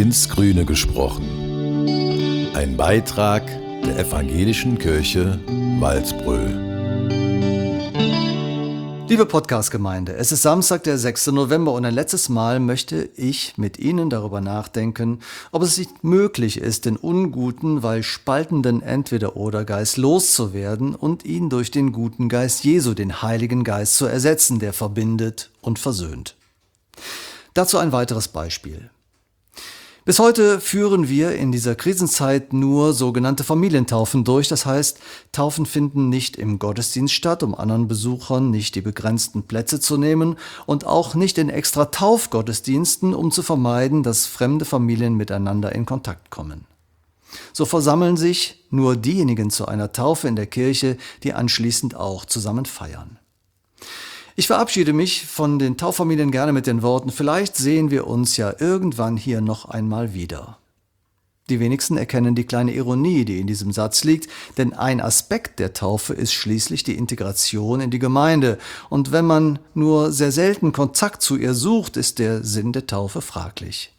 ins Grüne gesprochen. Ein Beitrag der Evangelischen Kirche Walsbröl. Liebe Podcast-Gemeinde, es ist Samstag, der 6. November und ein letztes Mal möchte ich mit Ihnen darüber nachdenken, ob es nicht möglich ist, den unguten, weil spaltenden Entweder-oder-Geist loszuwerden und ihn durch den guten Geist Jesu, den Heiligen Geist, zu ersetzen, der verbindet und versöhnt. Dazu ein weiteres Beispiel. Bis heute führen wir in dieser Krisenzeit nur sogenannte Familientaufen durch. Das heißt, Taufen finden nicht im Gottesdienst statt, um anderen Besuchern nicht die begrenzten Plätze zu nehmen und auch nicht in extra Taufgottesdiensten, um zu vermeiden, dass fremde Familien miteinander in Kontakt kommen. So versammeln sich nur diejenigen zu einer Taufe in der Kirche, die anschließend auch zusammen feiern. Ich verabschiede mich von den Tauffamilien gerne mit den Worten: Vielleicht sehen wir uns ja irgendwann hier noch einmal wieder. Die wenigsten erkennen die kleine Ironie, die in diesem Satz liegt, denn ein Aspekt der Taufe ist schließlich die Integration in die Gemeinde. Und wenn man nur sehr selten Kontakt zu ihr sucht, ist der Sinn der Taufe fraglich.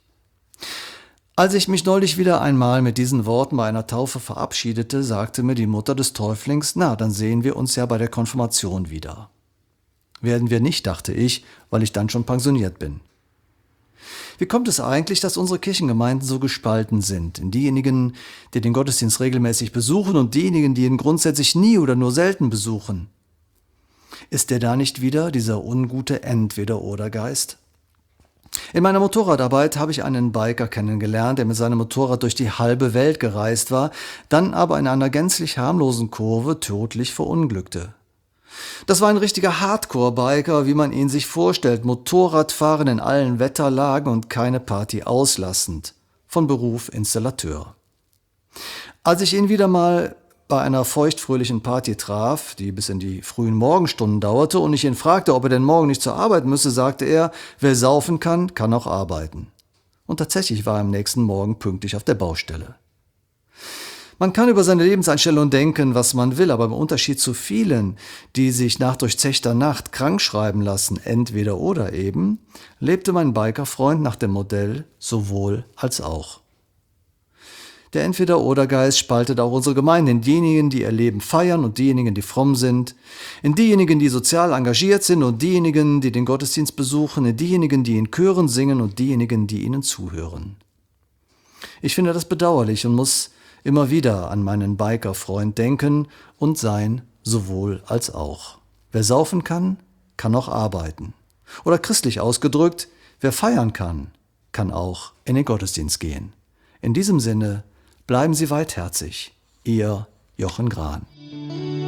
Als ich mich neulich wieder einmal mit diesen Worten bei einer Taufe verabschiedete, sagte mir die Mutter des Täuflings: Na, dann sehen wir uns ja bei der Konfirmation wieder. Werden wir nicht, dachte ich, weil ich dann schon pensioniert bin. Wie kommt es eigentlich, dass unsere Kirchengemeinden so gespalten sind? In diejenigen, die den Gottesdienst regelmäßig besuchen und diejenigen, die ihn grundsätzlich nie oder nur selten besuchen? Ist der da nicht wieder dieser ungute Entweder-oder-Geist? In meiner Motorradarbeit habe ich einen Biker kennengelernt, der mit seinem Motorrad durch die halbe Welt gereist war, dann aber in einer gänzlich harmlosen Kurve tödlich verunglückte. Das war ein richtiger Hardcore-Biker, wie man ihn sich vorstellt, Motorradfahren in allen Wetterlagen und keine Party auslassend, von Beruf Installateur. Als ich ihn wieder mal bei einer feuchtfröhlichen Party traf, die bis in die frühen Morgenstunden dauerte, und ich ihn fragte, ob er denn morgen nicht zur Arbeit müsse, sagte er: Wer saufen kann, kann auch arbeiten. Und tatsächlich war er am nächsten Morgen pünktlich auf der Baustelle. Man kann über seine Lebenseinstellung denken, was man will, aber im Unterschied zu vielen, die sich nach durchzechter Nacht krank schreiben lassen, entweder oder eben, lebte mein Bikerfreund nach dem Modell sowohl als auch. Der Entweder-oder-Geist spaltet auch unsere Gemeinde in diejenigen, die ihr Leben feiern und diejenigen, die fromm sind, in diejenigen, die sozial engagiert sind und diejenigen, die den Gottesdienst besuchen, in diejenigen, die in Chören singen und diejenigen, die ihnen zuhören. Ich finde das bedauerlich und muss immer wieder an meinen Biker-Freund denken und sein sowohl als auch. Wer saufen kann, kann auch arbeiten. Oder christlich ausgedrückt, wer feiern kann, kann auch in den Gottesdienst gehen. In diesem Sinne, bleiben Sie weitherzig. Ihr Jochen Grahn.